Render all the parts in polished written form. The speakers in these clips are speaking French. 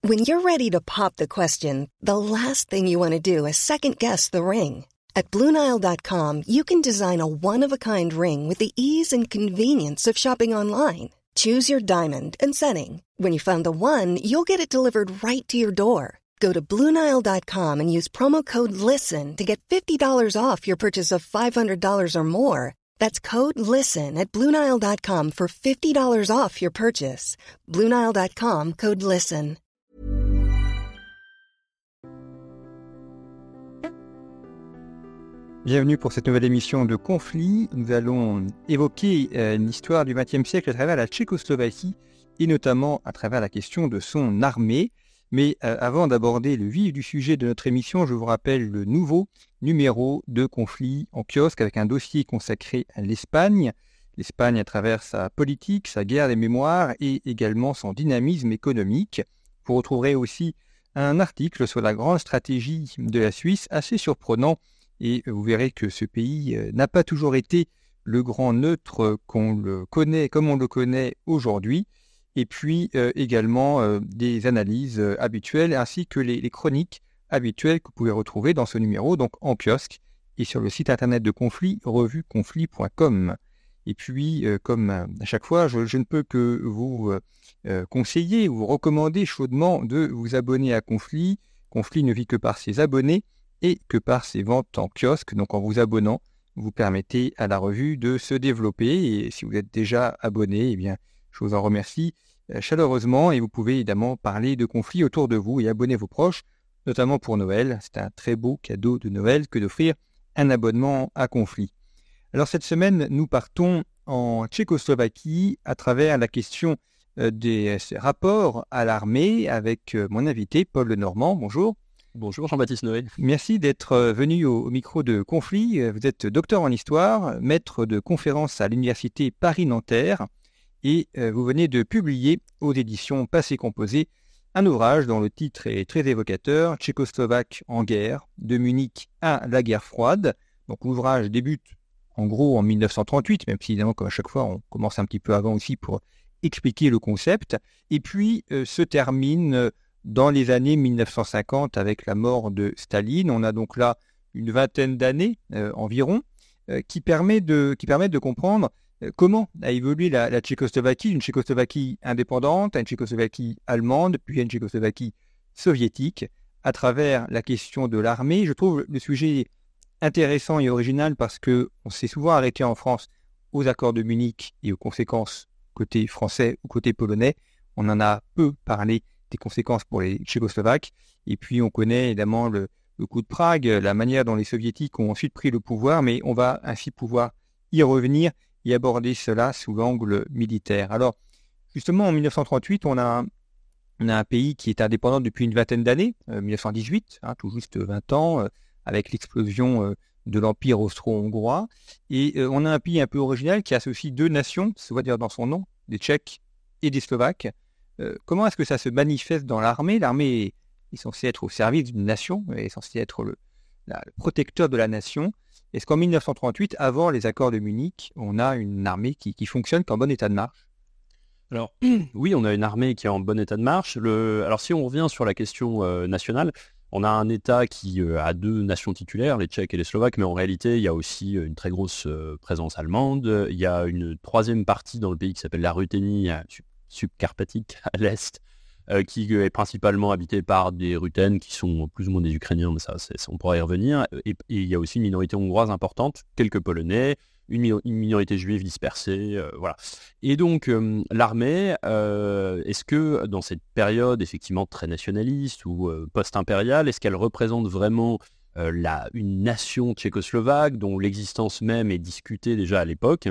When you're ready to pop the question, the last thing you want to do is second-guess the ring. At BlueNile.com, you can design a one-of-a-kind ring with the ease and convenience of shopping online. Choose your diamond and setting. When you find the one, you'll get it delivered right to your door. Go to BlueNile.com and use promo code LISTEN to get $50 off your purchase of $500 or more. That's code LISTEN at BlueNile.com for $50 off your purchase. BlueNile.com, code LISTEN. Bienvenue pour cette nouvelle émission de Conflit. Nous allons évoquer l'histoire du XXe siècle à travers la Tchécoslovaquie et notamment à travers la question de son armée. Mais avant d'aborder le vif du sujet de notre émission, je vous rappelle le nouveau numéro de Conflit en kiosque avec un dossier consacré à l'Espagne. L'Espagne à travers sa politique, sa guerre des mémoires et également son dynamisme économique. Vous retrouverez aussi un article sur la grande stratégie de la Suisse, assez surprenant. Et vous verrez que ce pays n'a pas toujours été le grand neutre qu'on le connaît, comme on le connaît aujourd'hui. Et puis également des analyses habituelles ainsi que les chroniques habituelles que vous pouvez retrouver dans ce numéro, donc en kiosque et sur le site internet de Conflit, revueconflit.com. Et puis, comme à chaque fois, je ne peux que vous conseiller ou vous recommander chaudement de vous abonner à Conflit. Conflit ne vit que par ses abonnés et que par ses ventes en kiosque. Donc en vous abonnant, vous permettez à la revue de se développer. Et si vous êtes déjà abonné, eh bien, je vous en remercie chaleureusement. Et vous pouvez évidemment parler de Conflit autour de vous et abonner vos proches, notamment pour Noël. C'est un très beau cadeau de Noël que d'offrir un abonnement à Conflit. Alors cette semaine, nous partons en Tchécoslovaquie à travers la question des rapports à l'armée avec mon invité Paul Lenormand. Bonjour. Bonjour Jean-Baptiste Noé. Merci d'être venu au micro de Conflit. Vous êtes docteur en histoire, maître de conférences à l'université Paris-Nanterre et vous venez de publier aux éditions Passé Composé un ouvrage dont le titre est très évocateur, Tchécoslovaque en guerre, de Munich à la guerre froide. Donc l'ouvrage débute en gros en 1938, même si évidemment comme à chaque fois on commence un petit peu avant aussi pour expliquer le concept, et puis se termine dans les années 1950 avec la mort de Staline. On a donc là une vingtaine d'années environ qui permettent de comprendre comment a évolué la Tchécoslovaquie, une Tchécoslovaquie indépendante, une Tchécoslovaquie allemande, puis une Tchécoslovaquie soviétique, à travers la question de l'armée. Je trouve le sujet intéressant et original parce qu'on s'est souvent arrêté en France aux accords de Munich et aux conséquences côté français ou côté polonais. On en a peu parlé des conséquences pour les Tchécoslovaques. Et puis on connaît évidemment le coup de Prague, la manière dont les Soviétiques ont ensuite pris le pouvoir, mais on va ainsi pouvoir y revenir et aborder cela sous l'angle militaire. Alors justement en 1938, on a un pays qui est indépendant depuis une vingtaine d'années, 1918, tout juste 20 ans, avec l'explosion de l'Empire austro-hongrois. Et on a un pays un peu original qui associe deux nations, ça veut dire dans son nom, des Tchèques et des Slovaques. Comment est-ce que ça se manifeste dans l'armée ? L'armée est censée être au service d'une nation, est censée être le protecteur de la nation. Est-ce qu'en 1938, avant les accords de Munich, on a une armée qui fonctionne, qui est en bon état de marche ? Alors oui, on a une armée qui est en bon état de marche. Alors si on revient sur la question nationale, on a un État qui a deux nations titulaires, les Tchèques et les Slovaques, mais en réalité, il y a aussi une très grosse présence allemande. Il y a une troisième partie dans le pays qui s'appelle la Ruthénie subcarpatique à l'est, qui est principalement habitée par des Ruthènes qui sont plus ou moins des Ukrainiens, mais ça on pourra y revenir. Et il y a aussi une minorité hongroise importante, quelques Polonais, une minorité juive dispersée, voilà. Et donc l'armée, est-ce que dans cette période effectivement très nationaliste ou post-impériale, est-ce qu'elle représente vraiment une nation tchécoslovaque dont l'existence même est discutée déjà à l'époque,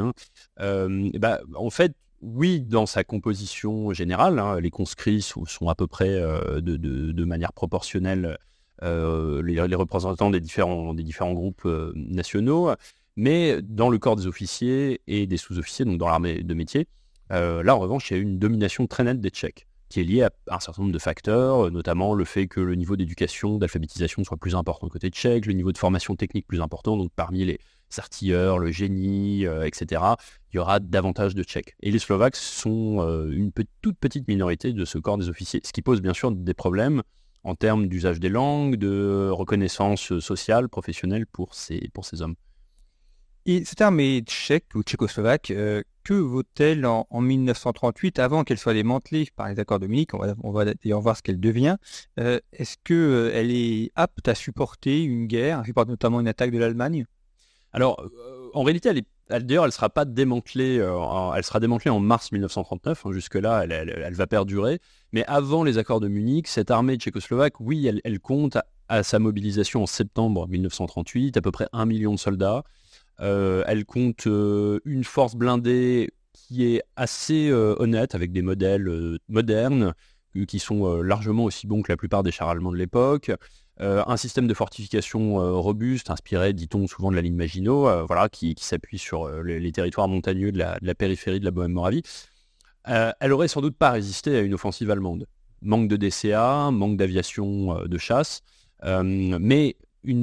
en fait, oui, dans sa composition générale, les conscrits sont à peu près de manière proportionnelle les représentants des différents groupes nationaux, mais dans le corps des officiers et des sous-officiers, donc dans l'armée de métier, là en revanche, il y a eu une domination très nette des Tchèques, qui est liée à un certain nombre de facteurs, notamment le fait que le niveau d'éducation, d'alphabétisation soit plus important côté tchèque, le niveau de formation technique plus important, donc parmi artilleurs, le génie, etc., il y aura davantage de Tchèques. Et les Slovaques sont toute petite minorité de ce corps des officiers, ce qui pose bien sûr des problèmes en termes d'usage des langues, de reconnaissance sociale, professionnelle pour ces hommes. Et cette armée tchèque ou tchécoslovaque, que vaut-elle en 1938 avant qu'elle soit démantelée par les accords de Munich? On va d'ailleurs voir ce qu'elle devient. Est-ce qu'elle est apte à supporter une guerre, notamment une attaque de l'Allemagne? Alors, en réalité, d'ailleurs, elle ne sera pas démantelée, elle sera démantelée en mars 1939, jusque-là, elle va perdurer. Mais avant les accords de Munich, cette armée tchécoslovaque, oui, elle compte à sa mobilisation en septembre 1938, à peu près 1 million de soldats. Elle compte une force blindée qui est assez honnête, avec des modèles modernes, qui sont largement aussi bons que la plupart des chars allemands de l'époque. Un système de fortification robuste, inspiré, dit-on, souvent de la ligne Maginot, qui s'appuie sur les territoires montagneux de la périphérie de la Bohème-Moravie. Elle aurait sans doute pas résisté à une offensive allemande. Manque de DCA, manque d'aviation de chasse, mais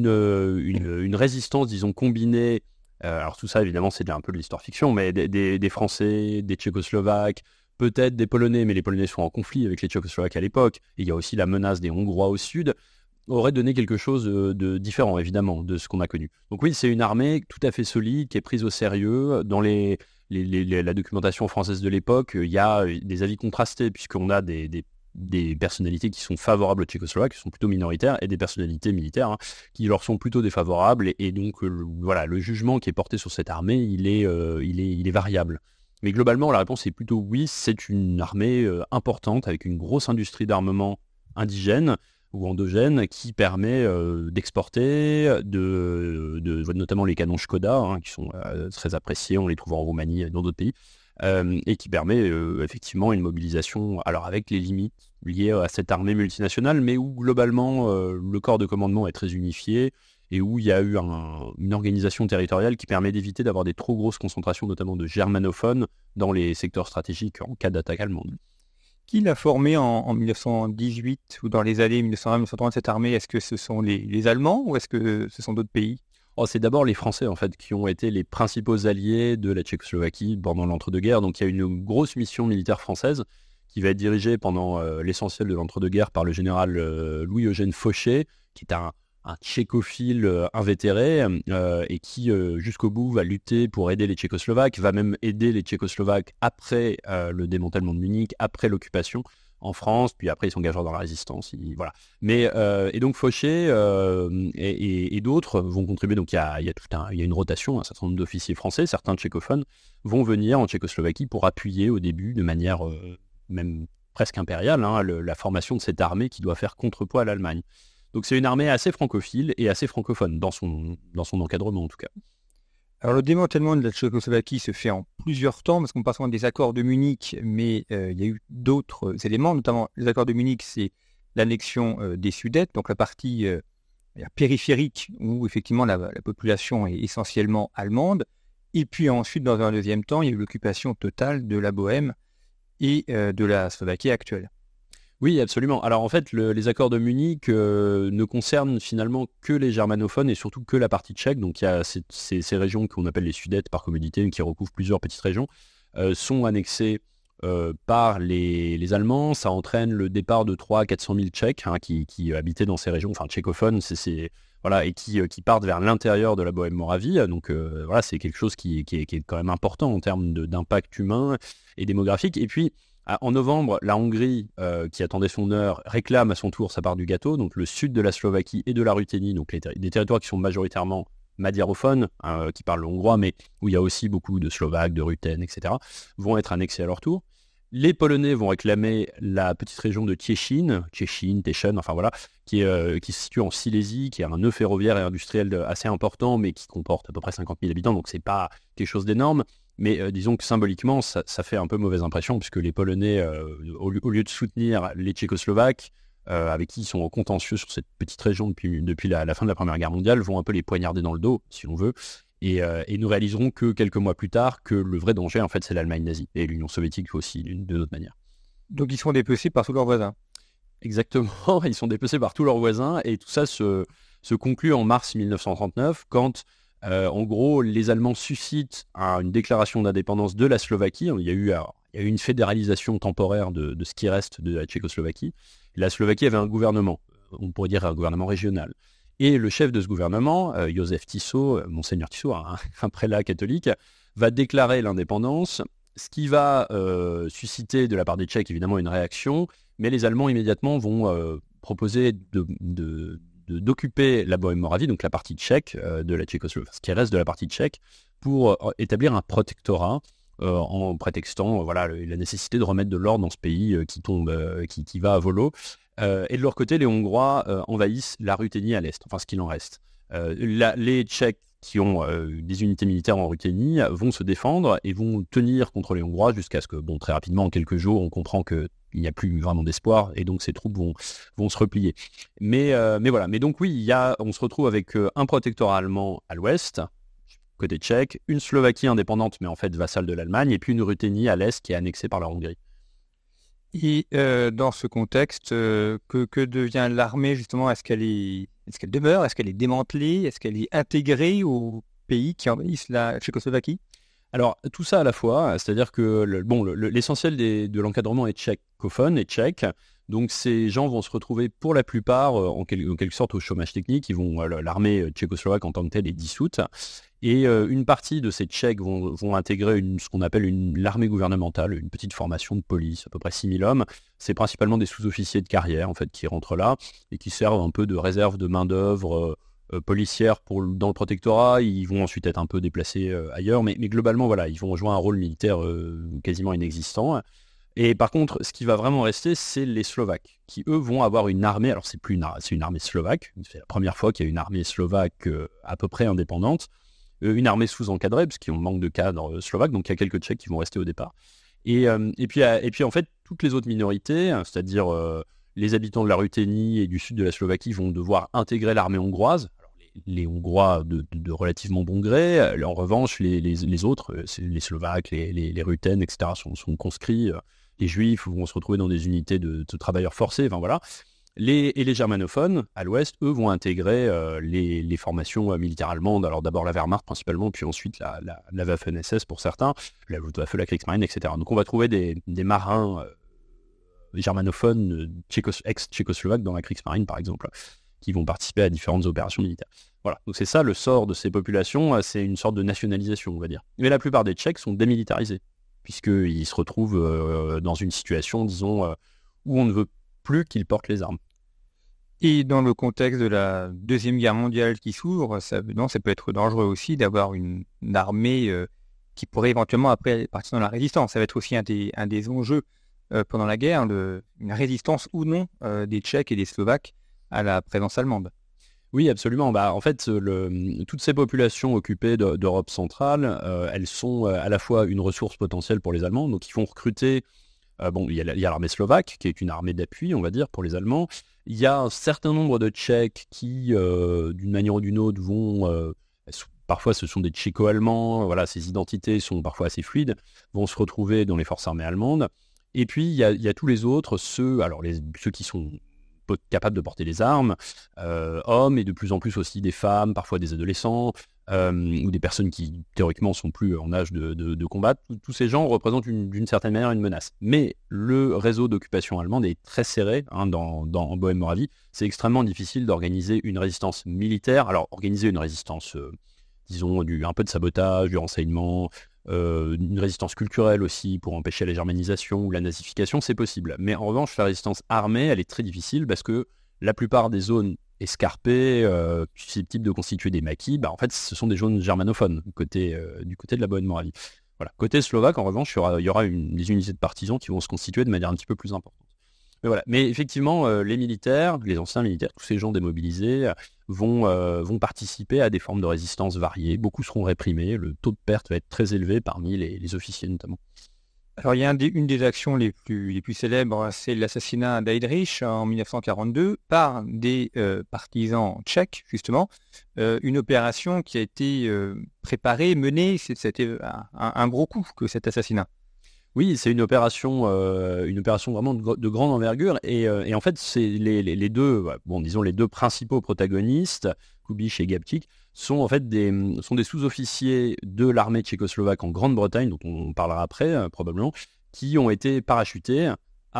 une résistance, disons, combinée. Alors tout ça, évidemment, c'est un peu de l'histoire-fiction, mais des Français, des Tchécoslovaques, peut-être des Polonais, mais les Polonais sont en conflit avec les Tchécoslovaques à l'époque, et il y a aussi la menace des Hongrois au sud, aurait donné quelque chose de différent, évidemment, de ce qu'on a connu. Donc oui, c'est une armée tout à fait solide, qui est prise au sérieux. Dans la documentation française de l'époque, il y a des avis contrastés, puisqu'on a des personnalités qui sont favorables aux Tchécoslovaques, qui sont plutôt minoritaires, et des personnalités militaires qui leur sont plutôt défavorables. Et donc, le jugement qui est porté sur cette armée, il est variable. Mais globalement, la réponse est plutôt oui, c'est une armée importante, avec une grosse industrie d'armement indigène ou endogène qui permet d'exporter, notamment les canons Škoda, qui sont très appréciés, on les trouve en Roumanie et dans d'autres pays, et qui permet effectivement une mobilisation, alors avec les limites liées à cette armée multinationale, mais où globalement le corps de commandement est très unifié et où il y a eu une organisation territoriale qui permet d'éviter d'avoir des trop grosses concentrations, notamment de germanophones, dans les secteurs stratégiques en cas d'attaque allemande. Qui l'a formée en 1918 ou dans les années 1920-1930, cette armée? Est-ce que ce sont les Allemands ou est-ce que ce sont d'autres pays? C'est d'abord les Français en fait qui ont été les principaux alliés de la Tchécoslovaquie pendant l'entre-deux-guerres. Donc il y a une grosse mission militaire française qui va être dirigée pendant l'essentiel de l'entre-deux-guerres par le général Louis-Eugène Fauché, qui est un tchécophile invétéré et qui jusqu'au bout va lutter pour aider les Tchécoslovaques, va même aider les Tchécoslovaques après le démantèlement de Munich, après l'occupation en France, puis après il s'engagera dans la résistance. Voilà. Mais et donc Fauché et d'autres vont contribuer. Donc il y a une rotation, un certain nombre d'officiers français, certains tchécophones vont venir en Tchécoslovaquie pour appuyer au début de manière même presque impériale la formation de cette armée qui doit faire contrepoids à l'Allemagne. Donc c'est une armée assez francophile et assez francophone dans son encadrement en tout cas. Alors le démantèlement de la Tchécoslovaquie se fait en plusieurs temps, parce qu'on passe des accords de Munich, mais il y a eu d'autres éléments, notamment les accords de Munich, c'est l'annexion des Sudètes, donc la partie périphérique où effectivement la population est essentiellement allemande, et puis ensuite dans un deuxième temps, il y a eu l'occupation totale de la Bohème et de la Slovaquie actuelle. Oui, absolument. Alors en fait, les accords de Munich ne concernent finalement que les germanophones et surtout que la partie tchèque. Donc il y a ces régions qu'on appelle les Sudètes par commodité, qui recouvrent plusieurs petites régions, sont annexées par les Allemands. Ça entraîne le départ de 300 000 à 400 000 Tchèques qui habitaient dans ces régions, enfin tchécophones, et qui partent vers l'intérieur de la Bohème-Moravie. Donc c'est quelque chose qui est quand même important en termes d'impact humain et démographique. Et puis, en novembre, la Hongrie, qui attendait son heure, réclame à son tour sa part du gâteau. Donc le sud de la Slovaquie et de la Ruthénie, donc des territoires qui sont majoritairement madiarophones, qui parlent le hongrois, mais où il y a aussi beaucoup de Slovaques, de Rutènes, etc., vont être annexés à leur tour. Les Polonais vont réclamer la petite région de Tieszyn, qui se situe en Silésie, qui est un nœud ferroviaire et industriel assez important, mais qui comporte à peu près 50 000 habitants, donc c'est pas quelque chose d'énorme. Mais disons que symboliquement, ça fait un peu mauvaise impression, puisque les Polonais, au lieu de soutenir les Tchécoslovaques, avec qui ils sont en contentieux sur cette petite région depuis la fin de la Première Guerre mondiale, vont un peu les poignarder dans le dos, si on veut, et nous réaliserons que quelques mois plus tard que le vrai danger, en fait, c'est l'Allemagne nazie, et l'Union soviétique aussi, de notre manière. Donc ils sont dépecés par tous leurs voisins. Exactement, ils sont dépecés par tous leurs voisins, et tout ça se conclut en mars 1939, quand En gros, les Allemands suscitent une déclaration d'indépendance de la Slovaquie. Il y a eu une fédéralisation temporaire de ce qui reste de la Tchécoslovaquie. La Slovaquie avait un gouvernement, on pourrait dire un gouvernement régional. Et le chef de ce gouvernement, Josef Tiso, Monseigneur Tiso, un prélat catholique, va déclarer l'indépendance, ce qui va susciter de la part des Tchèques évidemment une réaction, mais les Allemands immédiatement vont proposer d'occuper la Bohème-Moravie, donc la partie tchèque de la Tchécoslovaquie, ce qui reste de la partie tchèque, pour établir un protectorat en prétextant la nécessité de remettre de l'ordre dans ce pays qui va à volo. Et de leur côté, les Hongrois envahissent la Ruthénie à l'est, enfin ce qu'il en reste. Les Tchèques qui ont des unités militaires en Ruthénie vont se défendre et vont tenir contre les Hongrois jusqu'à ce que, très rapidement, en quelques jours, on comprend qu'il n'y a plus vraiment d'espoir et donc ces troupes vont se replier. Mais voilà. Mais donc oui, on se retrouve avec un protectorat allemand à l'ouest, côté tchèque, une Slovaquie indépendante mais en fait vassale de l'Allemagne, et puis une Ruthénie à l'est qui est annexée par la Hongrie. Et dans ce contexte, que devient l'armée justement? Est-ce qu'elle demeure? Est-ce qu'elle est démantelée? Est-ce qu'elle est intégrée aux pays qui envahissent la Tchécoslovaquie? Alors, tout ça à la fois, c'est-à-dire que l'essentiel de l'encadrement est tchécophone et tchèque. Donc ces gens vont se retrouver pour la plupart en quelque sorte au chômage technique. L'armée tchécoslovaque en tant que telle est dissoute. Et une partie de ces Tchèques vont intégrer ce qu'on appelle l'armée gouvernementale, une petite formation de police, à peu près 6000 hommes. C'est principalement des sous-officiers de carrière en fait, qui rentrent là et qui servent un peu de réserve de main-d'œuvre policière dans le protectorat. Ils vont ensuite être un peu déplacés ailleurs, mais globalement, voilà, ils vont jouer un rôle militaire quasiment inexistant. Et par contre, ce qui va vraiment rester, c'est les Slovaques, qui eux vont avoir une armée. Alors c'est une armée slovaque. C'est la première fois qu'il y a une armée slovaque à peu près indépendante. Une armée sous-encadrée, parce qu'on manque de cadres slovaques, donc il y a quelques Tchèques qui vont rester au départ. Et puis en fait, toutes les autres minorités, c'est-à-dire les habitants de la Ruthénie et du sud de la Slovaquie vont devoir intégrer l'armée hongroise. Alors, les Hongrois de relativement bon gré. En revanche, les autres, les Slovaques, les Ruthènes, etc., sont conscrits. Les Juifs vont se retrouver dans des unités de travailleurs forcés, enfin voilà. Les germanophones, à l'ouest, eux, vont intégrer les formations militaires allemandes. Alors d'abord la Wehrmacht principalement, puis ensuite la Waffen-SS pour certains, la Luftwaffe, la Kriegsmarine, etc. Donc on va trouver des marins germanophones ex-tchécoslovaques dans la Kriegsmarine, par exemple, qui vont participer à différentes opérations militaires. Voilà, donc c'est ça le sort de ces populations, c'est une sorte de nationalisation, on va dire. Mais la plupart des Tchèques sont démilitarisés, puisqu'ils se retrouvent dans une situation, disons, où on ne veut plus qu'ils portent les armes. Et dans le contexte de la Deuxième Guerre mondiale qui s'ouvre, ça peut être dangereux aussi d'avoir une armée qui pourrait éventuellement après partir dans la résistance. Ça va être aussi un des enjeux pendant la guerre, une résistance ou non des Tchèques et des Slovaques à la présence allemande. Oui, absolument. En fait, toutes ces populations occupées d'Europe centrale, elles sont à la fois une ressource potentielle pour les Allemands, donc ils vont recruter. Il y a l'armée slovaque, qui est une armée d'appui, on va dire, pour les Allemands. Il y a un certain nombre de Tchèques qui, d'une manière ou d'une autre, parfois ce sont des Tchéco-allemands, voilà, ces identités sont parfois assez fluides, vont se retrouver dans les forces armées allemandes. Et puis, il y a tous les autres, ceux qui sont capables de porter les armes, hommes, et de plus en plus aussi des femmes, parfois des adolescents, ou des personnes qui théoriquement sont plus en âge de combattre. Tous ces gens représentent d'une certaine manière une menace. Mais le réseau d'occupation allemande est très serré en Bohème-Moravie. C'est extrêmement difficile d'organiser une résistance militaire. Alors organiser une résistance, disons, un peu de sabotage, du renseignement, une résistance culturelle aussi pour empêcher la germanisation ou la nazification, c'est possible. Mais en revanche, la résistance armée, elle est très difficile parce que la plupart des zones escarpées, susceptibles de constituer des maquis, en fait, ce sont des zones germanophones du côté de la Bohème-Moravie. Voilà. Côté slovaque, en revanche, il y aura des unités de partisans qui vont se constituer de manière un petit peu plus importante. Mais voilà. Mais effectivement, les militaires, les anciens militaires, tous ces gens démobilisés vont participer à des formes de résistance variées. Beaucoup seront réprimés. Le taux de perte va être très élevé parmi les officiers notamment. Alors il y a une des actions les plus célèbres, c'est l'assassinat d'Heydrich en 1942 par des partisans tchèques, justement. Une opération qui a été préparée, menée, c'était un gros coup que cet assassinat. Oui, c'est une opération vraiment de grande envergure. Et en fait, c'est les deux principaux protagonistes, Kubich et Gabčík, sont en fait des sous-officiers de l'armée tchécoslovaque en Grande-Bretagne, dont on parlera après probablement, qui ont été parachutés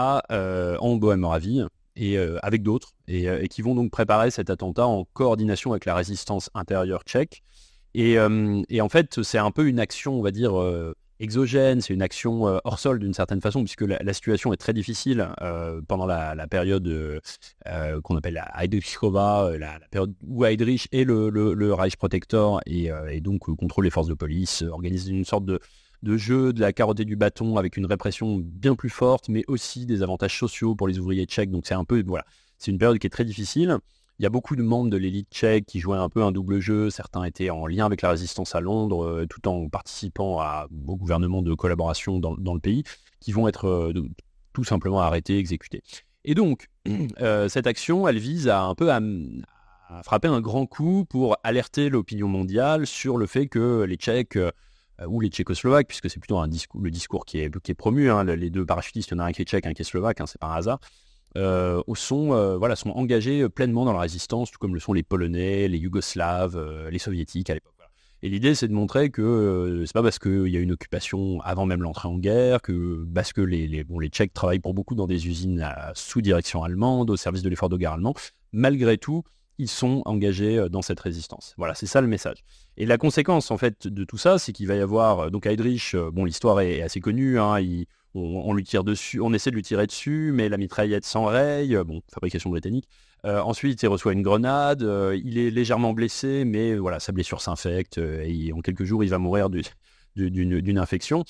en Bohême-Moravie et avec d'autres, et qui vont donc préparer cet attentat en coordination avec la résistance intérieure tchèque. Et en fait, c'est un peu une action, on va dire, exogène, c'est une action hors sol d'une certaine façon, puisque la situation est très difficile pendant la période qu'on appelle la Heydrichova, la période où Heydrich est le Reich Protector et donc contrôle les forces de police, organise une sorte de jeu de la carotte et du bâton avec une répression bien plus forte, mais aussi des avantages sociaux pour les ouvriers tchèques. Donc c'est un peu, voilà, c'est une période qui est très difficile. Il y a beaucoup de membres de l'élite tchèque qui jouaient un peu un double jeu. Certains étaient en lien avec la résistance à Londres, tout en participant au gouvernement de collaboration dans le pays, qui vont être tout simplement arrêtés, exécutés. Et donc, cette action, elle vise à frapper un grand coup pour alerter l'opinion mondiale sur le fait que les Tchèques ou les Tchécoslovaques, puisque c'est plutôt le discours qui est promu, hein, les deux parachutistes, il y en a un qui est tchèque, un qui est slovaque, hein, c'est pas un hasard, sont engagés pleinement dans la résistance, tout comme le sont les Polonais, les Yougoslaves, les Soviétiques à l'époque. Voilà. Et l'idée, c'est de montrer que c'est pas parce qu'il y a une occupation avant même l'entrée en guerre, parce que les Tchèques travaillent pour beaucoup dans des usines sous direction allemande, au service de l'effort de guerre allemand. Malgré tout, ils sont engagés dans cette résistance. Voilà, c'est ça le message. Et la conséquence, en fait, de tout ça, c'est qu'il va y avoir... donc Heydrich, l'histoire est assez connue, hein, on lui tire dessus, on essaie de lui tirer dessus, mais la mitraillette s'enraye, fabrication britannique. Ensuite, il reçoit une grenade, il est légèrement blessé, mais voilà, sa blessure s'infecte, et en quelques jours, il va mourir d'une infection.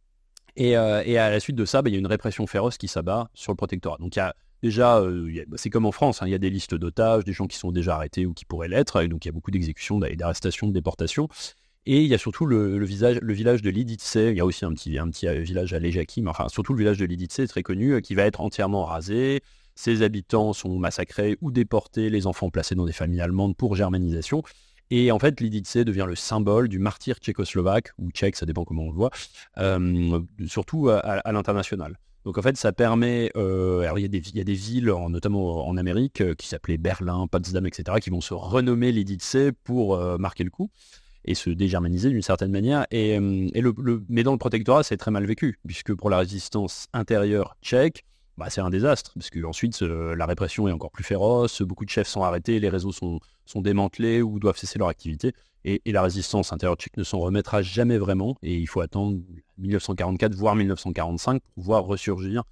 Et à la suite de ça, il y a une répression féroce qui s'abat sur le protectorat. Donc il y a déjà, c'est comme en France, hein, il y a des listes d'otages, des gens qui sont déjà arrêtés ou qui pourraient l'être, et donc il y a beaucoup d'exécutions, d'arrestations, de déportations. Et il y a surtout le village de Lidice, il y a aussi un petit village à Ležáky, mais enfin surtout le village de Lidice est très connu, qui va être entièrement rasé. Ses habitants sont massacrés ou déportés, les enfants placés dans des familles allemandes pour germanisation. Et en fait, Lidice devient le symbole du martyr tchécoslovaque, ou tchèque, ça dépend comment on le voit, surtout à l'international. Donc en fait, ça permet... alors il y a des villes, notamment en Amérique, qui s'appelaient Berlin, Potsdam, etc., qui vont se renommer Lidice pour marquer le coup et se dégermaniser d'une certaine manière. Mais dans le protectorat, c'est très mal vécu, puisque pour la résistance intérieure tchèque, c'est un désastre, parce qu'ensuite la répression est encore plus féroce, beaucoup de chefs sont arrêtés, les réseaux sont démantelés ou doivent cesser leur activité, et la résistance intérieure tchèque ne s'en remettra jamais vraiment, et il faut attendre 1944, voire 1945, pour voir ressurgir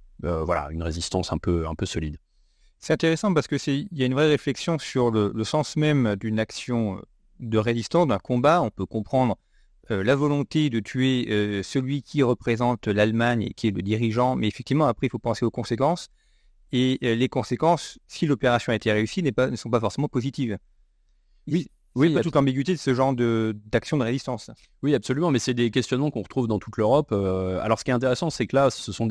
une résistance un peu solide. C'est intéressant parce qu'il y a une vraie réflexion sur le sens même d'une action de résistance, d'un combat. On peut comprendre la volonté de tuer celui qui représente l'Allemagne et qui est le dirigeant, mais effectivement, après, il faut penser aux conséquences. Et les conséquences, si l'opération a été réussie, ne sont pas forcément positives. Oui, il y a toute l'ambiguïté de ce genre d'action de résistance. Oui, absolument, mais c'est des questionnements qu'on retrouve dans toute l'Europe. Alors, ce qui est intéressant, c'est que là, ce sont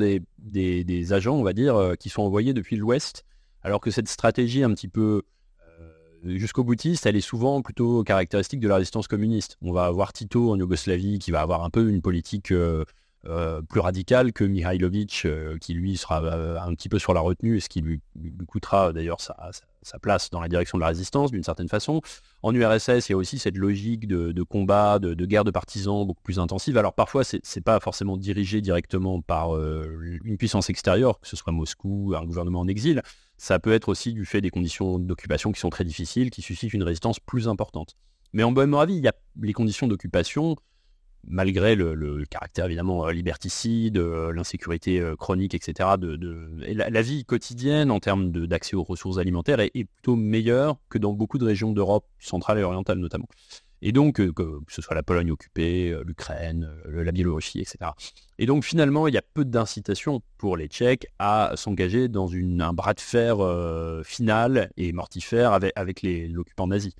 des agents, on va dire, qui sont envoyés depuis l'Ouest, alors que cette stratégie un petit peu jusqu'au boutiste, elle est souvent plutôt caractéristique de la résistance communiste. On va avoir Tito en Yougoslavie qui va avoir un peu une politique plus radicale que Mihailovic, qui lui sera un petit peu sur la retenue, et ce qui lui coûtera d'ailleurs sa place dans la direction de la résistance d'une certaine façon. En URSS, il y a aussi cette logique de combat, de guerre de partisans beaucoup plus intensive. Alors parfois, c'est pas forcément dirigé directement par une puissance extérieure, que ce soit Moscou, un gouvernement en exil. Ça peut être aussi du fait des conditions d'occupation qui sont très difficiles, qui suscitent une résistance plus importante. Mais en Bohême-Moravie, il y a les conditions d'occupation, malgré le caractère évidemment liberticide, l'insécurité chronique, etc. Et la vie quotidienne en termes d'accès aux ressources alimentaires est plutôt meilleure que dans beaucoup de régions d'Europe centrale et orientale notamment. Et donc, que ce soit la Pologne occupée, l'Ukraine, la Biélorussie, etc. Et donc, finalement, il y a peu d'incitation pour les Tchèques à s'engager dans un bras de fer final et mortifère avec l'occupant nazi.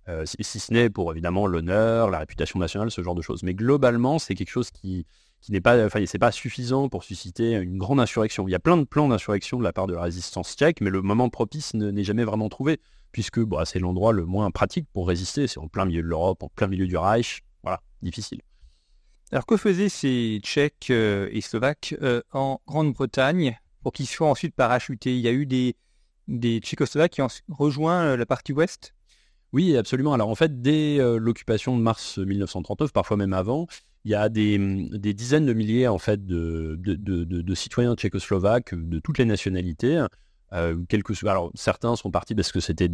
Si ce n'est pour, évidemment, l'honneur, la réputation nationale, ce genre de choses. Mais globalement, c'est quelque chose qui n'est pas... c'est pas suffisant pour susciter une grande insurrection. Il y a plein de plans d'insurrection de la part de la résistance tchèque, mais le moment propice n'est jamais vraiment trouvé, puisque c'est l'endroit le moins pratique pour résister. C'est en plein milieu de l'Europe, en plein milieu du Reich. Voilà, difficile. Alors, que faisaient ces Tchèques et Slovaques en Grande-Bretagne pour qu'ils soient ensuite parachutés? Il y a eu des Tchécoslovaques qui ont rejoint la partie ouest? Oui, absolument. Alors en fait, dès l'occupation de mars 1939, parfois même avant, il y a des dizaines de milliers en fait de citoyens tchécoslovaques de toutes les nationalités. Alors certains sont partis parce que c'était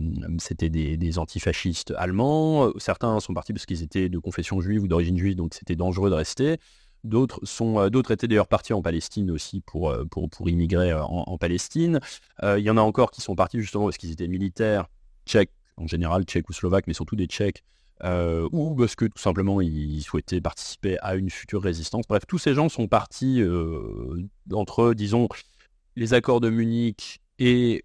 des antifascistes allemands. Certains sont partis parce qu'ils étaient de confession juive ou d'origine juive, donc c'était dangereux de rester. D'autres étaient d'ailleurs partis en Palestine aussi pour immigrer en Palestine. Il y en a encore qui sont partis justement parce qu'ils étaient militaires tchèques, en général tchèques ou slovaques, mais surtout des tchèques, ou parce que tout simplement ils souhaitaient participer à une future résistance. Bref, tous ces gens sont partis entre, disons, les accords de Munich et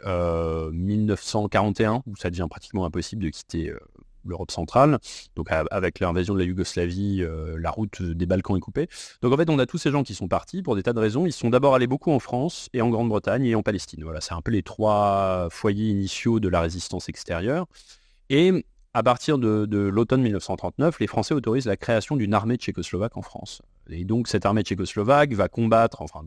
1941, où ça devient pratiquement impossible de quitter l'Europe centrale. Donc avec l'invasion de la Yougoslavie, la route des Balkans est coupée. Donc en fait, on a tous ces gens qui sont partis pour des tas de raisons. Ils sont d'abord allés beaucoup en France et en Grande-Bretagne et en Palestine. Voilà, c'est un peu les 3 foyers initiaux de la résistance extérieure. Et à partir de l'automne 1939, les Français autorisent la création d'une armée tchécoslovaque en France. Et donc cette armée tchécoslovaque va combattre, enfin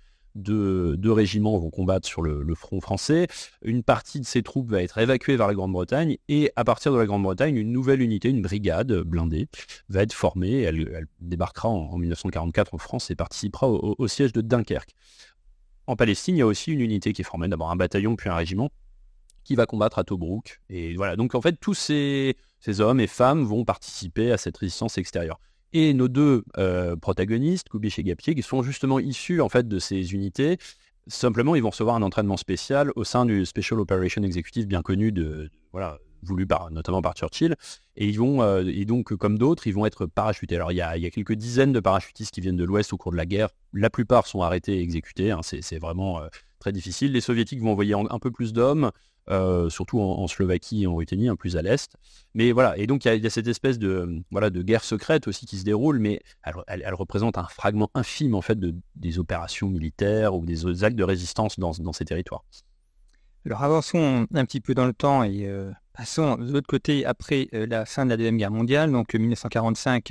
deux régiments vont combattre sur le front français. Une partie de ces troupes va être évacuée vers la Grande-Bretagne et à partir de la Grande-Bretagne, une nouvelle unité, une brigade blindée, va être formée. Elle débarquera en 1944 en France et participera au siège de Dunkerque. En Palestine, il y a aussi une unité qui est formée, d'abord un bataillon puis un régiment, qui va combattre à Tobrouk. Et voilà, donc en fait, tous ces hommes et femmes vont participer à cette résistance extérieure. Et nos 2 protagonistes, Kubiš et Gaptier, qui sont justement issus en fait de ces unités, simplement ils vont recevoir un entraînement spécial au sein du Special Operation Executive bien connu voulu notamment par Churchill, et ils vont et donc comme d'autres, ils vont être parachutés. Alors il y a quelques dizaines de parachutistes qui viennent de l'Ouest au cours de la guerre. La plupart sont arrêtés et exécutés. C'est vraiment très difficile. Les Soviétiques vont envoyer un peu plus d'hommes. Surtout en Slovaquie et en Ruthénie, plus à l'est. Mais voilà, et donc il y a cette espèce de guerre secrète aussi qui se déroule, mais elle représente un fragment infime en fait des opérations militaires ou des actes de résistance dans ces territoires. Alors avançons un petit peu dans le temps et passons de l'autre côté après la fin de la Deuxième Guerre mondiale, donc 1945.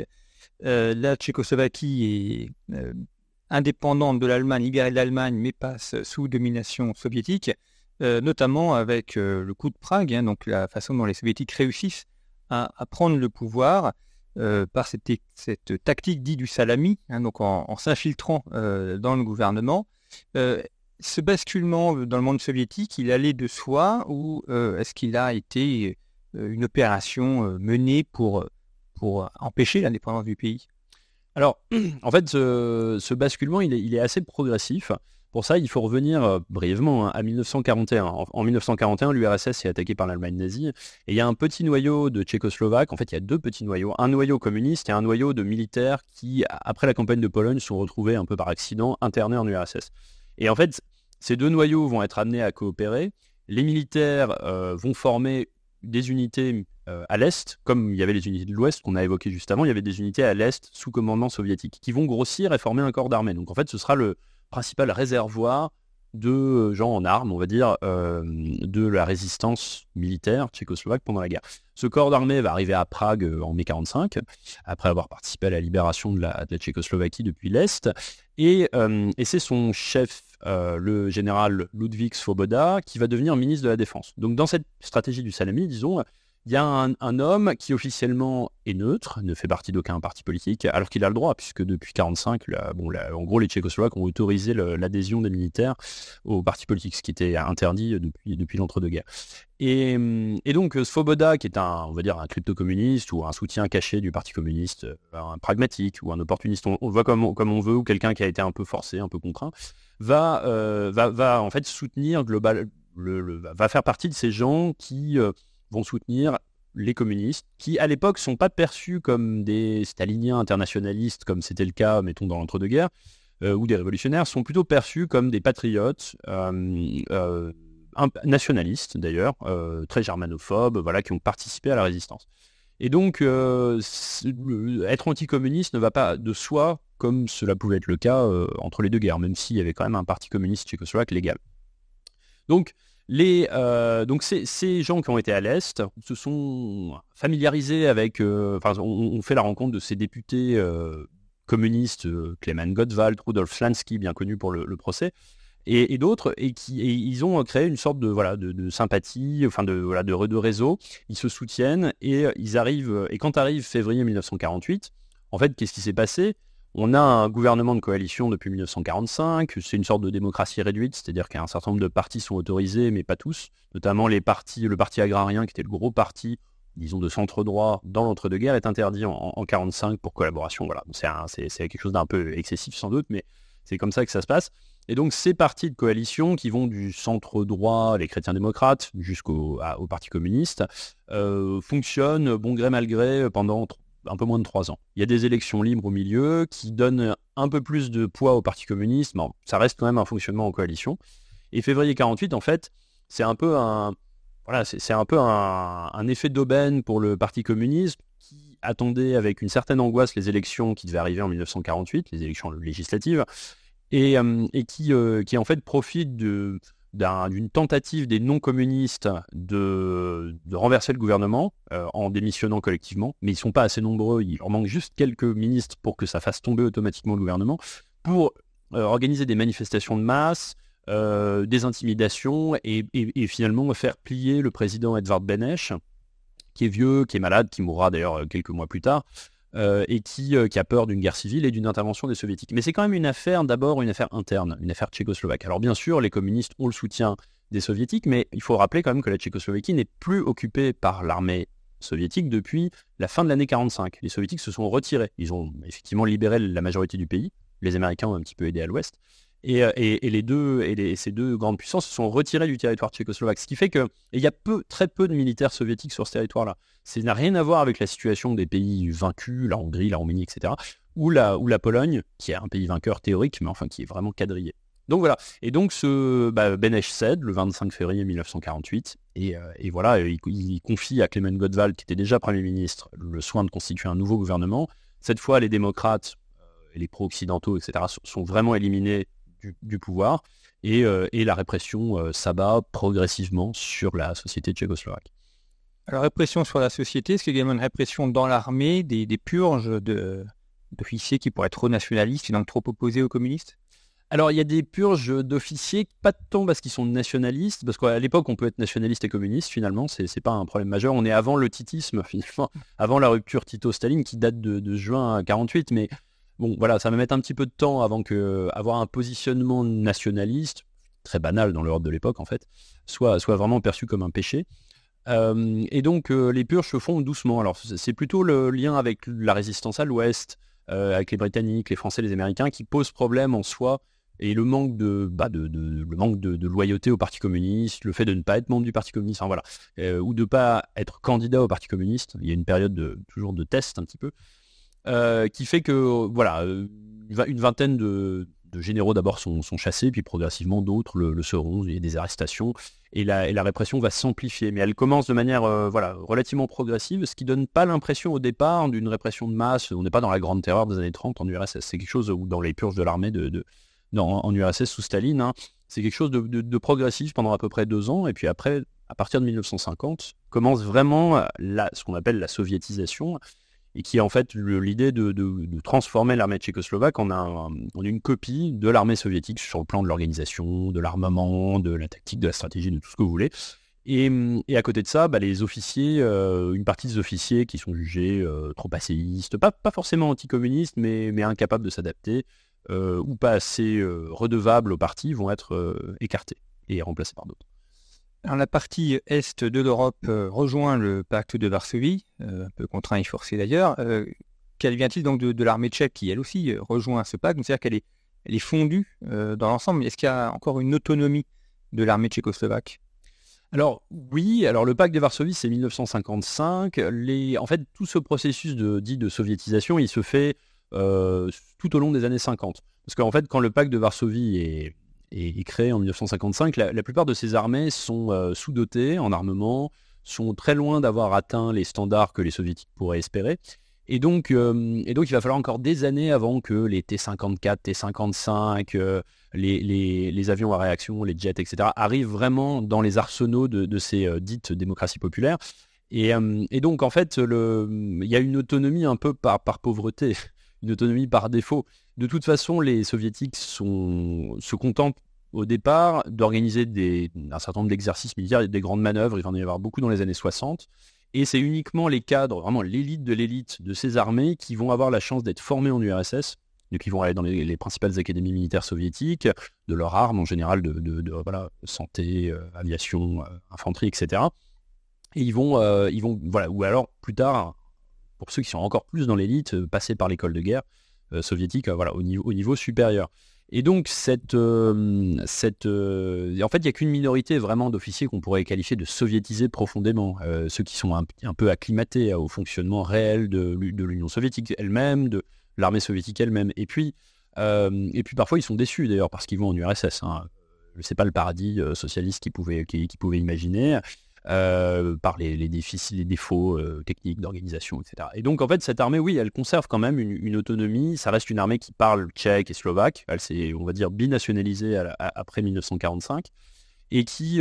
La Tchécoslovaquie est indépendante de l'Allemagne, libérée de l'Allemagne, mais passe sous domination soviétique. Notamment avec le coup de Prague, donc la façon dont les Soviétiques réussissent à prendre le pouvoir par cette tactique dite du salami, donc en s'infiltrant dans le gouvernement. Ce basculement dans le monde soviétique, il allait de soi ou est-ce qu'il a été une opération menée pour empêcher l'indépendance du pays? Alors, en fait, ce basculement, il est assez progressif. Pour ça, il faut revenir brièvement à 1941. En 1941, l'URSS est attaquée par l'Allemagne nazie. Et il y a un petit noyau de Tchécoslovaques. En fait, il y a 2 petits noyaux. Un noyau communiste et un noyau de militaires qui, après la campagne de Pologne, sont retrouvés un peu par accident, internés en URSS. Et en fait, ces 2 noyaux vont être amenés à coopérer. Les militaires vont former des unités à l'Est, comme il y avait les unités de l'Ouest qu'on a évoquées juste avant. Il y avait des unités à l'Est sous commandement soviétique qui vont grossir et former un corps d'armée. Donc en fait, ce sera le principal réservoir de gens en armes, on va dire, de la résistance militaire tchécoslovaque pendant la guerre. Ce corps d'armée va arriver à Prague en mai 1945, après avoir participé à la libération de la Tchécoslovaquie depuis l'Est, et c'est son chef, le général Ludvík Svoboda, qui va devenir ministre de la Défense. Donc dans cette stratégie du salami, disons, il y a un homme qui officiellement est neutre, ne fait partie d'aucun parti politique, alors qu'il a le droit, puisque depuis 1945, en gros, les Tchécoslovaques ont autorisé l'adhésion des militaires au parti politique, ce qui était interdit depuis l'entre-deux-guerres. Et donc Svoboda, qui est on va dire un crypto-communiste ou un soutien caché du parti communiste, un pragmatique ou un opportuniste, on le voit comme on veut, ou quelqu'un qui a été un peu forcé, un peu contraint, va en fait soutenir va faire partie de ces gens qui vont soutenir les communistes, qui à l'époque sont pas perçus comme des staliniens internationalistes, comme c'était le cas, mettons, dans l'entre-deux-guerres, ou des révolutionnaires, sont plutôt perçus comme des patriotes, nationalistes d'ailleurs, très germanophobes, voilà, qui ont participé à la résistance. Et donc, être anticommuniste ne va pas de soi, comme cela pouvait être le cas entre les 2 guerres, même s'il y avait quand même un parti communiste tchécoslovaque légal. Donc, ces gens qui ont été à l'Est se sont familiarisés avec, on fait la rencontre de ces députés communistes, Klement Gottwald, Rudolf Slansky, bien connus pour le procès, et d'autres, et ils ont créé une sorte de sympathie, enfin de réseau. Ils se soutiennent et ils arrivent. Et quand arrive février 1948, en fait, qu'est-ce qui s'est passé? On a un gouvernement de coalition depuis 1945. C'est une sorte de démocratie réduite, c'est-à-dire qu'un certain nombre de partis sont autorisés, mais pas tous. Notamment le parti agrarien, qui était le gros parti, disons, de centre-droit dans l'entre-deux-guerres, est interdit en 1945 pour collaboration. Voilà. C'est quelque chose d'un peu excessif sans doute, mais c'est comme ça que ça se passe. Et donc ces partis de coalition qui vont du centre-droit, les chrétiens-démocrates, jusqu'au Parti communiste, fonctionnent bon gré mal gré pendant un peu moins de 3 ans. Il y a des élections libres au milieu qui donnent un peu plus de poids au Parti communiste, mais ça reste quand même un fonctionnement en coalition. Et février 48, en fait, c'est un peu un effet d'aubaine pour le Parti communiste qui attendait avec une certaine angoisse les élections qui devaient arriver en 1948, les élections législatives, et qui en fait profite d'une tentative des non-communistes de renverser le gouvernement en démissionnant collectivement, mais ils ne sont pas assez nombreux, il leur manque juste quelques ministres pour que ça fasse tomber automatiquement le gouvernement, pour organiser des manifestations de masse, des intimidations, et finalement faire plier le président Edvard Beneš, qui est vieux, qui est malade, qui mourra d'ailleurs quelques mois plus tard, et qui a peur d'une guerre civile et d'une intervention des soviétiques. Mais c'est quand même d'abord une affaire interne, une affaire tchécoslovaque. Alors bien sûr, les communistes ont le soutien des soviétiques, mais il faut rappeler quand même que la Tchécoslovaquie n'est plus occupée par l'armée soviétique depuis la fin de l'année 1945. Les soviétiques se sont retirés. Ils ont effectivement libéré la majorité du pays. Les Américains ont un petit peu aidé à l'ouest. Et ces deux grandes puissances se sont retirées du territoire tchécoslovaque. Ce qui fait qu'il y a très peu de militaires soviétiques sur ce territoire-là. Ça n'a rien à voir avec la situation des pays vaincus, la Hongrie, la Roumanie, etc. Ou la Pologne, qui est un pays vainqueur théorique, mais enfin qui est vraiment quadrillé. Donc voilà. Et donc Beneš cède le 25 février 1948. Et voilà, il confie à Klement Gottwald, qui était déjà Premier ministre, le soin de constituer un nouveau gouvernement. Cette fois, les démocrates et les pro-occidentaux, etc., sont vraiment éliminés du pouvoir, et la répression s'abat progressivement sur la société tchécoslovaque. Alors, répression sur la société, est-ce qu'il y a également une répression dans l'armée, des purges d'officiers qui pourraient être trop nationalistes et donc trop opposés aux communistes? Alors, il y a des purges d'officiers, pas tant parce qu'ils sont nationalistes, parce qu'à l'époque, on peut être nationaliste et communiste, finalement, c'est pas un problème majeur. On est avant le titisme, finalement, avant la rupture Tito-Staline, qui date de juin 1948, mais bon, voilà, ça va mettre un petit peu de temps avant avoir un positionnement nationaliste, très banal dans l'Europe de l'époque en fait, soit vraiment perçu comme un péché. Et donc les purges se font doucement. Alors c'est plutôt le lien avec la résistance à l'Ouest, avec les Britanniques, les Français, les Américains, qui pose problème en soi, et le manque de loyauté au Parti communiste, le fait de ne pas être membre du Parti communiste, enfin, voilà, ou de ne pas être candidat au Parti communiste. Il y a une période toujours de test un petit peu. Qui fait que voilà, une vingtaine de généraux d'abord sont chassés, puis progressivement d'autres le seront. Il y a des arrestations, et la répression va s'amplifier, mais elle commence de manière relativement progressive, ce qui donne pas l'impression au départ d'une répression de masse. On n'est pas dans la grande terreur des années 30 en URSS, c'est quelque chose où dans les purges de l'armée en URSS sous Staline, hein, c'est quelque chose de progressif pendant à peu près 2 ans, et puis après, à partir de 1950, commence vraiment ce qu'on appelle la soviétisation, et qui est en fait l'idée de transformer l'armée tchécoslovaque en une copie de l'armée soviétique sur le plan de l'organisation, de l'armement, de la tactique, de la stratégie, de tout ce que vous voulez. Et à côté de ça, les officiers, une partie des officiers qui sont jugés trop passéistes, pas forcément anticommunistes, mais incapables de s'adapter, ou pas assez redevables au parti, vont être écartés et remplacés par d'autres. Alors, la partie est de l'Europe rejoint le pacte de Varsovie, un peu contraint et forcé d'ailleurs. Qu'advient-il donc de l'armée tchèque qui, elle aussi, rejoint ce pacte? C'est-à-dire qu'elle est fondue dans l'ensemble. Est-ce qu'il y a encore une autonomie de l'armée tchécoslovaque? Alors oui, le pacte de Varsovie, c'est 1955. En fait, tout ce processus dit de soviétisation, il se fait tout au long des années 50. Parce qu'en fait, quand le pacte de Varsovie est créé en 1955, la plupart de ces armées sont sous-dotées en armement, sont très loin d'avoir atteint les standards que les soviétiques pourraient espérer. Et donc il va falloir encore des années avant que les T-54, T-55, les avions à réaction, les jets, etc., arrivent vraiment dans les arsenaux de ces dites démocraties populaires. Et donc en fait, il y a une autonomie un peu par pauvreté, une autonomie par défaut. De toute façon, les soviétiques se contentent au départ d'organiser un certain nombre d'exercices militaires, des grandes manœuvres. Il va en y avoir beaucoup dans les années 60. Et c'est uniquement les cadres, vraiment l'élite de ces armées qui vont avoir la chance d'être formés en URSS. Donc ils vont aller dans les principales académies militaires soviétiques, de leurs armes en général, voilà, santé, aviation, infanterie, etc. Et ils vont voilà, ou alors plus tard, pour ceux qui sont encore plus dans l'élite, passer par l'école de guerre soviétique, voilà, au niveau supérieur. Et donc en fait, il n'y a qu'une minorité vraiment d'officiers qu'on pourrait qualifier de soviétisés profondément, ceux qui sont un peu acclimatés au fonctionnement réel de l'Union soviétique elle-même, de l'armée soviétique elle-même. Et puis parfois ils sont déçus d'ailleurs parce qu'ils vont en URSS. Hein. C'est pas le paradis socialiste qu'ils pouvaient imaginer. Par les défauts techniques d'organisation, etc. Et donc en fait cette armée, oui, elle conserve quand même une autonomie. Ça reste une armée qui parle tchèque et slovaque. Elle s'est, on va dire, binationalisée après 1945 et qui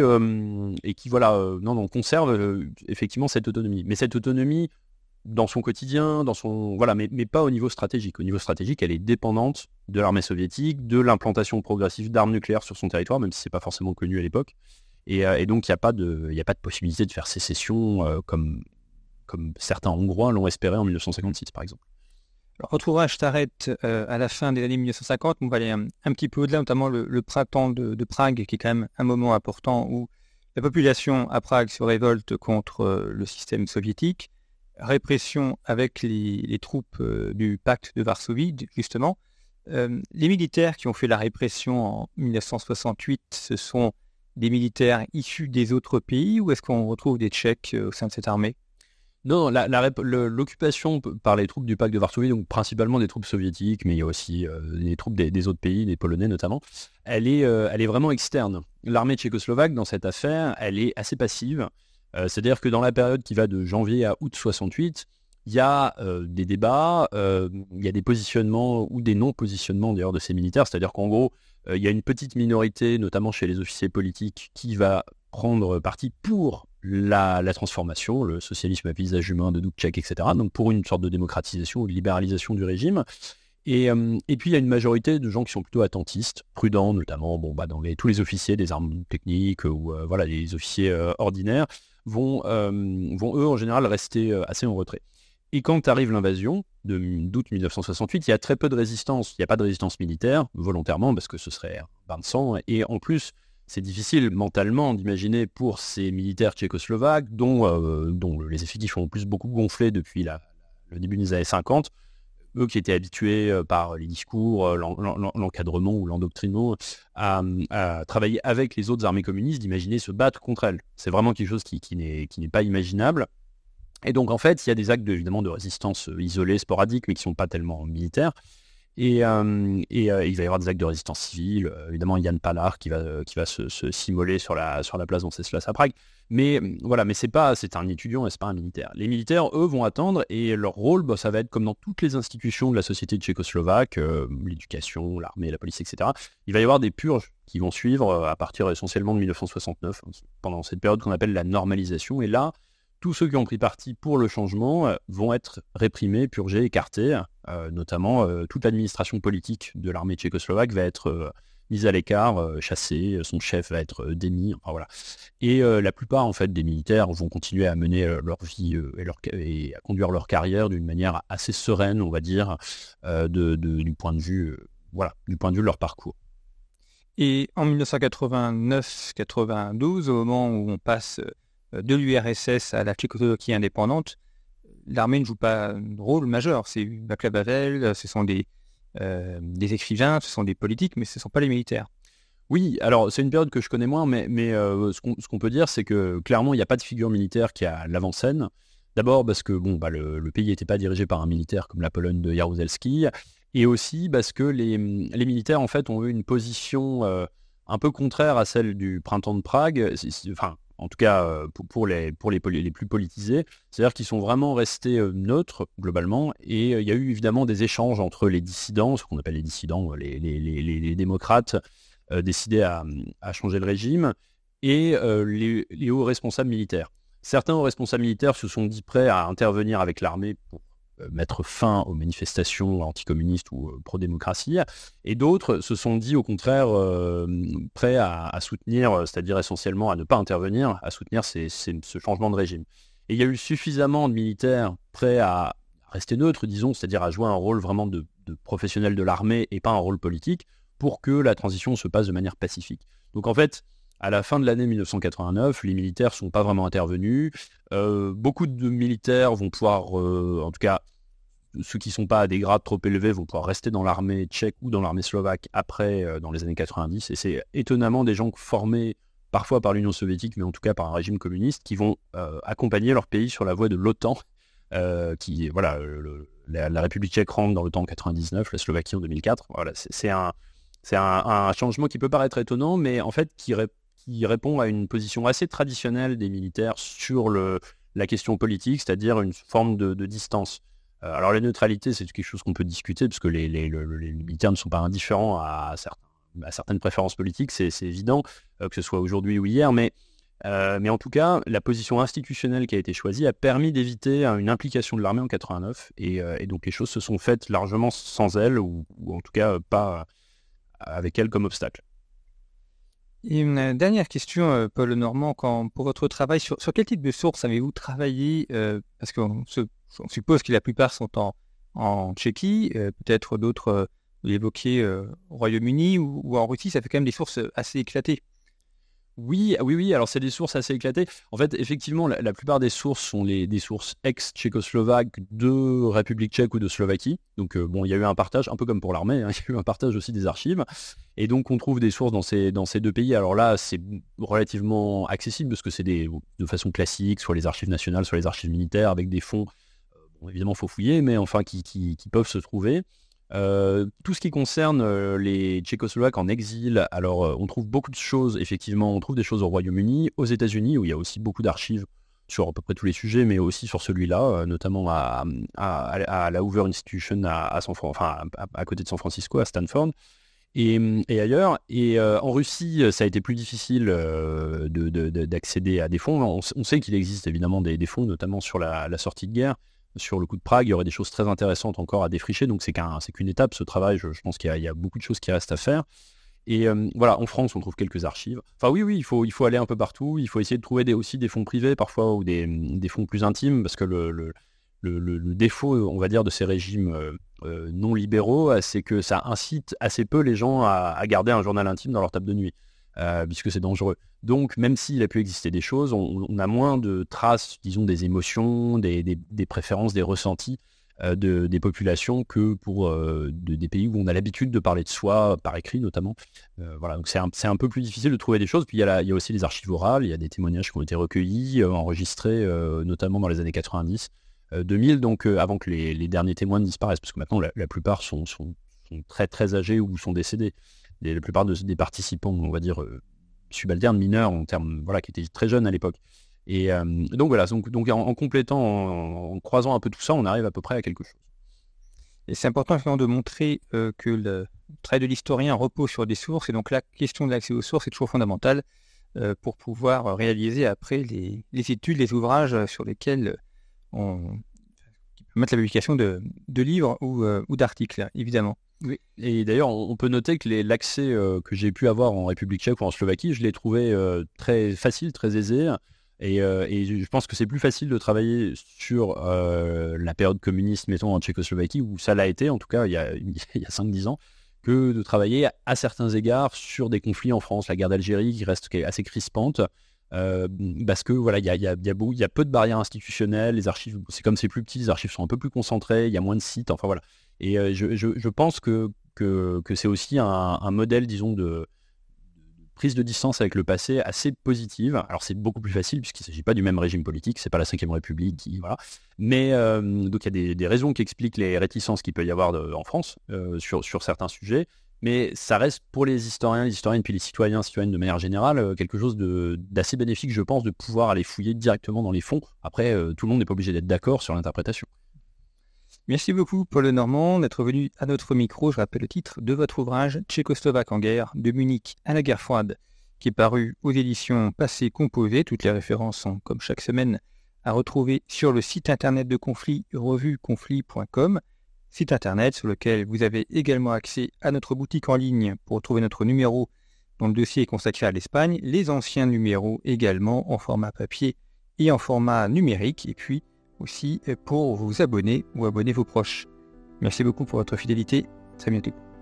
voilà, conserve effectivement cette autonomie. Mais cette autonomie dans son quotidien, voilà, mais pas au niveau stratégique. Au niveau stratégique, elle est dépendante de l'armée soviétique, de l'implantation progressive d'armes nucléaires sur son territoire, même si c'est pas forcément connu à l'époque. Et donc, il n'y a pas de possibilité de faire sécession comme certains Hongrois l'ont espéré en 1956, par exemple. Alors, votre ouvrage s'arrête à la fin des années 1950. On va aller un petit peu au-delà, notamment le printemps de Prague, qui est quand même un moment important où la population à Prague se révolte contre le système soviétique. Répression avec les troupes du pacte de Varsovie, justement. Les militaires qui ont fait la répression en 1968, ce sont des militaires issus des autres pays ou est-ce qu'on retrouve des Tchèques au sein de cette armée ? Non, l'occupation par les troupes du pacte de Varsovie, donc principalement des troupes soviétiques, mais il y a aussi les troupes des autres pays, des Polonais notamment, elle est vraiment externe. L'armée tchécoslovaque, dans cette affaire, elle est assez passive. C'est-à-dire que dans la période qui va de janvier à août 68, il y a des débats, il y a des positionnements ou des non-positionnements d'ailleurs de ces militaires. C'est-à-dire qu'en gros, il y a une petite minorité, notamment chez les officiers politiques, qui va prendre parti pour la transformation, le socialisme à visage humain de Dubček, etc. Donc pour une sorte de démocratisation ou de libéralisation du régime. Et puis il y a une majorité de gens qui sont plutôt attentistes, prudents, notamment dans tous les officiers des armes techniques ou voilà, les officiers ordinaires vont eux en général rester assez en retrait. Et quand arrive l'invasion d'août 1968, il y a très peu de résistance. Il n'y a pas de résistance militaire, volontairement, parce que ce serait un bain de sang. Et en plus, c'est difficile mentalement d'imaginer pour ces militaires tchécoslovaques, dont les effectifs ont en plus beaucoup gonflé depuis le début des années 50, eux qui étaient habitués par les discours, l'encadrement ou l'endoctrinement à travailler avec les autres armées communistes, d'imaginer se battre contre elles. C'est vraiment quelque chose qui n'est pas imaginable. Et donc en fait, il y a des actes évidemment de résistance isolés, sporadiques, mais qui ne sont pas tellement militaires. Et il va y avoir des actes de résistance civile. Évidemment, Jan Palach qui va se s'immoler sur la place Wenceslas à Prague. Mais voilà, mais c'est un étudiant et c'est pas un militaire. Les militaires, eux, vont attendre et leur rôle, ça va être comme dans toutes les institutions de la société tchécoslovaque, l'éducation, l'armée, la police, etc. Il va y avoir des purges qui vont suivre à partir essentiellement de 1969, pendant cette période qu'on appelle la normalisation. Et là, tous ceux qui ont pris parti pour le changement vont être réprimés, purgés, écartés. Notamment, toute l'administration politique de l'armée tchécoslovaque va être mise à l'écart, chassée, son chef va être démis. Enfin, voilà. Et la plupart en fait, des militaires vont continuer à mener leur vie et à conduire leur carrière d'une manière assez sereine, on va dire, du point de vue de leur parcours. Et en 1989-92, au moment où on passe de l'URSS à la Tchécoslovaquie indépendante, l'armée ne joue pas un rôle majeur. C'est Václav Havel, ce sont des écrivains, ce sont des politiques, mais ce ne sont pas les militaires. Oui, alors c'est une période que je connais moins, mais ce qu'on peut dire, c'est que clairement, il n'y a pas de figure militaire qui a l'avant-scène. D'abord parce que le pays n'était pas dirigé par un militaire comme la Pologne de Jaruzelski, et aussi parce que les militaires, en fait, ont eu une position un peu contraire à celle du printemps de Prague, en tout cas pour les plus politisés, c'est-à-dire qu'ils sont vraiment restés neutres globalement, et il y a eu évidemment des échanges entre les dissidents, ce qu'on appelle les dissidents, les démocrates décidés à changer le régime, et les hauts responsables militaires. Certains hauts responsables militaires se sont dit prêts à intervenir avec l'armée pour mettre fin aux manifestations anticommunistes ou pro-démocratie, et d'autres se sont dit au contraire prêts à soutenir, c'est-à-dire essentiellement à ne pas intervenir, à soutenir ce changement de régime. Et il y a eu suffisamment de militaires prêts à rester neutres, disons, c'est-à-dire à jouer un rôle vraiment de professionnels de l'armée et pas un rôle politique, pour que la transition se passe de manière pacifique. Donc en fait, à la fin de l'année 1989, les militaires ne sont pas vraiment intervenus. Beaucoup de militaires vont pouvoir, en tout cas ceux qui ne sont pas à des grades trop élevés, vont pouvoir rester dans l'armée tchèque ou dans l'armée slovaque après, dans les années 90. Et c'est étonnamment des gens formés parfois par l'Union soviétique, mais en tout cas par un régime communiste, qui vont accompagner leur pays sur la voie de l'OTAN. La République tchèque rentre dans l'OTAN en 1999, la Slovaquie en 2004. Voilà, c'est un changement qui peut paraître étonnant, mais en fait qui répond à une position assez traditionnelle des militaires sur la question politique, c'est-à-dire une forme de distance. Alors la neutralité, c'est quelque chose qu'on peut discuter, parce que les militaires ne sont pas indifférents à certaines préférences politiques, c'est évident, que ce soit aujourd'hui ou hier, mais en tout cas, la position institutionnelle qui a été choisie a permis d'éviter une implication de l'armée en 89, et donc les choses se sont faites largement sans elle, ou en tout cas pas avec elle comme obstacle. Et une dernière question, Paul Lenormand, pour votre travail, sur quel type de sources avez-vous travaillé parce qu'on suppose que la plupart sont en Tchéquie, peut-être d'autres, vous l'évoquiez, au Royaume-Uni ou en Russie, ça fait quand même des sources assez éclatées. Oui, alors c'est des sources assez éclatées. En fait, effectivement, la plupart des sources sont des sources ex-tchécoslovaques de République tchèque ou de Slovaquie. Donc il y a eu un partage, un peu comme pour l'armée, hein, il y a eu un partage aussi des archives. Et donc on trouve des sources dans ces deux pays. Alors là, c'est relativement accessible, parce que c'est de façon classique, soit les archives nationales, soit les archives militaires, avec des fonds, évidemment il faut fouiller, mais enfin qui peuvent se trouver. Tout ce qui concerne les Tchécoslovaques en exil, alors on trouve beaucoup de choses, effectivement, on trouve des choses au Royaume-Uni, aux États-Unis, où il y a aussi beaucoup d'archives sur à peu près tous les sujets, mais aussi sur celui-là, notamment à la Hoover Institution à côté de San Francisco, à Stanford, et ailleurs. Et en Russie, ça a été plus difficile d'accéder à des fonds. On sait qu'il existe évidemment des fonds, notamment sur la sortie de guerre. Sur le coup de Prague, il y aurait des choses très intéressantes encore à défricher, donc c'est qu'une étape, ce travail. Je pense qu'il y a beaucoup de choses qui restent à faire. Et voilà, en France, on trouve quelques archives. Enfin oui, il faut aller un peu partout. Il faut essayer de trouver aussi des fonds privés parfois, ou des fonds plus intimes, parce que le défaut, on va dire, de ces régimes non libéraux, c'est que ça incite assez peu les gens à garder un journal intime dans leur table de nuit, puisque c'est dangereux. Donc, même s'il a pu exister des choses, on a moins de traces, disons, des émotions, des préférences, des ressentis des populations que pour des pays où on a l'habitude de parler de soi, par écrit notamment. Voilà, donc c'est un peu plus difficile de trouver des choses. Puis il y a aussi les archives orales, il y a des témoignages qui ont été recueillis, enregistrés, notamment dans les années 90, 2000, donc avant que les derniers témoins ne disparaissent, parce que maintenant la plupart sont très très âgés ou sont décédés. La plupart des participants, on va dire, subalternes, mineurs, en termes, qui étaient très jeunes à l'époque. Et donc voilà, donc en complétant, en croisant un peu tout ça, on arrive à peu près à quelque chose. Et c'est important finalement de montrer que le travail de l'historien repose sur des sources, et donc la question de l'accès aux sources est toujours fondamentale pour pouvoir réaliser après les études, les ouvrages sur lesquels on peut mettre la publication de livres ou d'articles, évidemment. Oui. Et d'ailleurs, on peut noter que l'accès que j'ai pu avoir en République tchèque ou en Slovaquie, je l'ai trouvé très facile, très aisé. Et je pense que c'est plus facile de travailler sur la période communiste, mettons, en Tchécoslovaquie, où ça l'a été, en tout cas, il y a 5-10 ans, que de travailler à certains égards sur des conflits en France, la guerre d'Algérie qui reste assez crispante, parce que voilà, il y a peu de barrières institutionnelles, les archives, c'est plus petit, les archives sont un peu plus concentrées, il y a moins de sites, enfin voilà. Et je pense que c'est aussi un modèle, disons, de prise de distance avec le passé assez positive. Alors c'est beaucoup plus facile puisqu'il ne s'agit pas du même régime politique, c'est pas la Ve République, voilà. Mais donc il y a des raisons qui expliquent les réticences qu'il peut y avoir en France sur certains sujets, mais ça reste pour les historiennes puis les citoyennes de manière générale quelque chose d'assez bénéfique, je pense, de pouvoir aller fouiller directement dans les fonds. Après, tout le monde n'est pas obligé d'être d'accord sur l'interprétation. Merci beaucoup, Paul Lenormand, d'être venu à notre micro. Je rappelle le titre de votre ouvrage « Tchécoslovaque en guerre, de Munich à la guerre froide », qui est paru aux éditions Passé Composé. Toutes les références sont, comme chaque semaine, à retrouver sur le site internet de Conflit, revueconflit.com, site internet sur lequel vous avez également accès à notre boutique en ligne pour retrouver notre numéro dont le dossier est consacré à l'Espagne, les anciens numéros également en format papier et en format numérique, et puis aussi pour vous abonner ou abonner vos proches. Merci beaucoup pour votre fidélité. À bientôt.